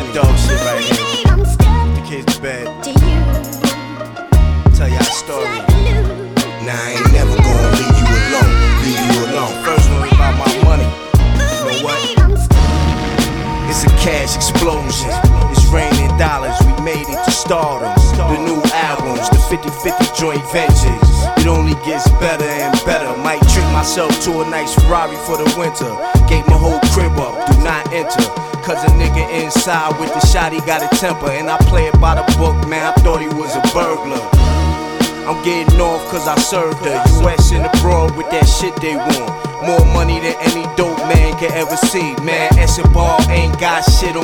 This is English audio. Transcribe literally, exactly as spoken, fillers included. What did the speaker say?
dog shit right here. The kids to bed. Tell y'all a story. Now I ain't never gonna leave you alone, leave you alone. First one about my money. You know what? It's a cash explosion. It's raining dollars. We made it to stardom. The new albums, the fifty fifty joint ventures. It only gets better and better. Might treat myself to a nice Ferrari for the winter. Gave my whole crib up, do not enter. Cause a nigga inside with the shot, he got a temper. And I play it by the book, man, I thought he was a burglar. I'm getting off cause I served her. U S and abroad with that shit they want. More money than any dope man can ever see. Man, Escobar ain't got shit on